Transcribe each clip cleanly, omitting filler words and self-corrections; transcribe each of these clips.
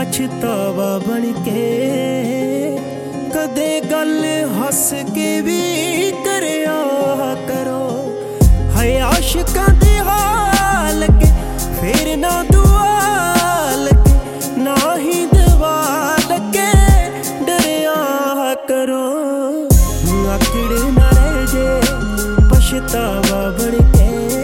पछतावा बन के कदे गल हस के भी करया करो। है आशिकां दे हाल के फिर ना दुआ लगे, ना ही दवा लगे, डरया करो। आकड़ ना रह जे पछतावा बन के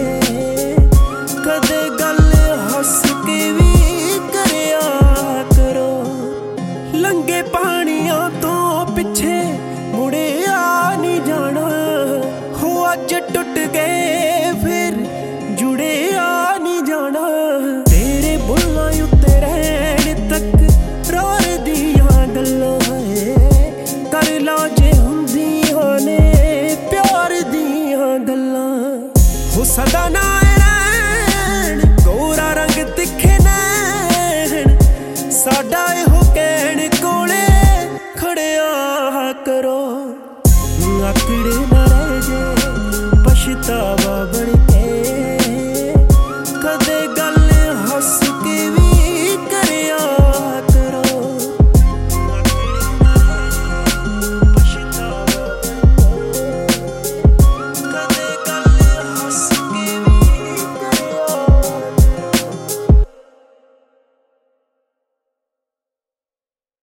कदे गल हस के भी करया करो। लंगे पानियां तो पिछे मुड़े आ नहीं जाना, हो अज टुट गए फिर जुड़े आ नहीं जाना। तेरे बुल्लां उत्ते रहण तक रार दियां गल्लां कर ला जे हुंदियां ने प्यार दियां गल्लां। हो सदा ना रैण गोरा रंग तिखे नैण, साडा इहो कहण कोले खड़िया करो। आकड़ ना रह जे पछतावा बन